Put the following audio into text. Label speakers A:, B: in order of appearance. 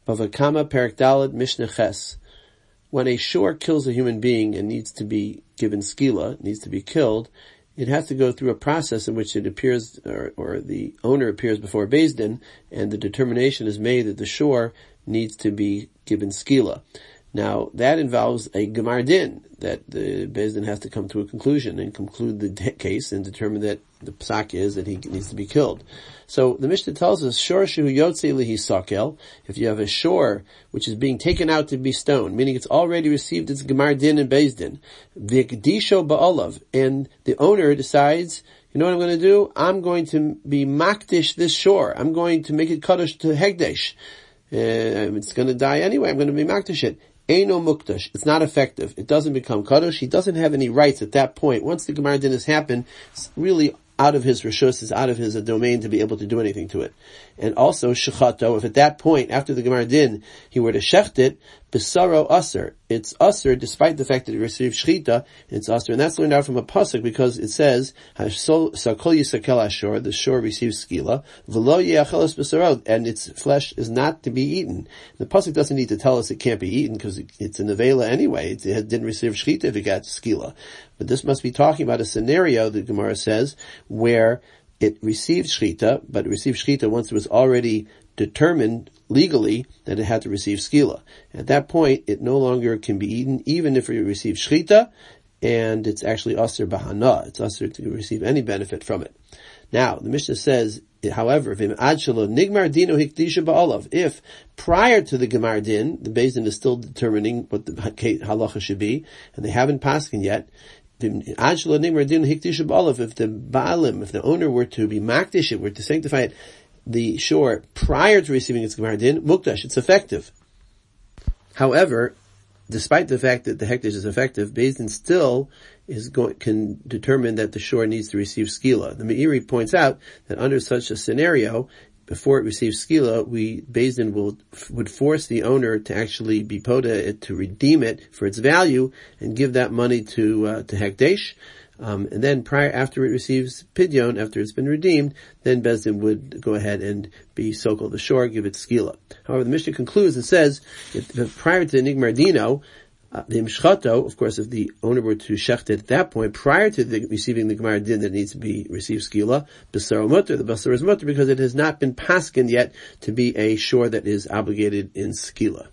A: Bava Kama Perek Daled Mishnah Ches. When a shore kills a human being and needs to be given skila, needs to be killed, it has to go through a process in which it appears, or the owner appears before Beis Din, and the determination is made that the shore needs to be given skila. Now, that involves a gemar din, that the Beis Din has to come to a conclusion and conclude the case and determine that the psak is that he needs to be killed. So the Mishnah tells us, shor shehu yotzei lihi sakel, if you have a shore which is being taken out to be stoned, meaning it's already received its gemar din and Beis Din, v'kdisho ba'olav, and the owner decides, you know what I'm going to do? I'm going to be makdish this shore. I'm going to make it kaddish to hegdesh. It's going to die anyway. I'm going to be makdish it. Eino mukdash. It's not effective. It doesn't become kaddish. He doesn't have any rights at that point. Once the gemar din has happened, it's really out of his reshus, is out of his domain to be able to do anything to it. And also, shechato, if at that point, after the gemar din, he were to shecht it, besaro aser. It's aser, despite the fact that he received shchita, it's aser. And that's learned out from a pasuk, because it says, sakol yisakel ashor, the shore receives skila, v'lo ye'achelos besaro, and its flesh is not to be eaten. The pasuk doesn't need to tell us it can't be eaten, because it's an avela anyway. It didn't receive shchita if it got skila. But this must be talking about a scenario, the Gemara says, where it received shchita, but it received shchita once it was already determined legally that it had to receive skila. At that point, it no longer can be eaten, even if it received shchita, and it's actually aser bahana. It's aser to receive any benefit from it. Now, the Mishnah says, however, if prior to the gemar din, the Beis Din is still determining what the halacha should be, and they haven't paskin yet, if the baalim, if the owner were to be makdish it, were to sanctify it, the shore prior to receiving its gemar din, mukdash, it's effective. However, despite the fact that the hekdesh is effective, Beis Din still can determine that the shore needs to receive skila. The Meiri points out that under such a scenario, before it receives skila, Beis Din would force the owner to actually be poda, to redeem it for its value and give that money to hekdesh. And then after it receives pidyon, after it's been redeemed, then Beis Din would go ahead and be sokol the shore, give it skila. However, the Mishnah concludes and says that prior to nigmar dino, the imshchato, of course, if the owner were to shecht it at that point, prior to receiving the gemar din that needs to be received skila, b'saro mutter, the basar is mutter because it has not been paskin yet to be a shore that is obligated in skila.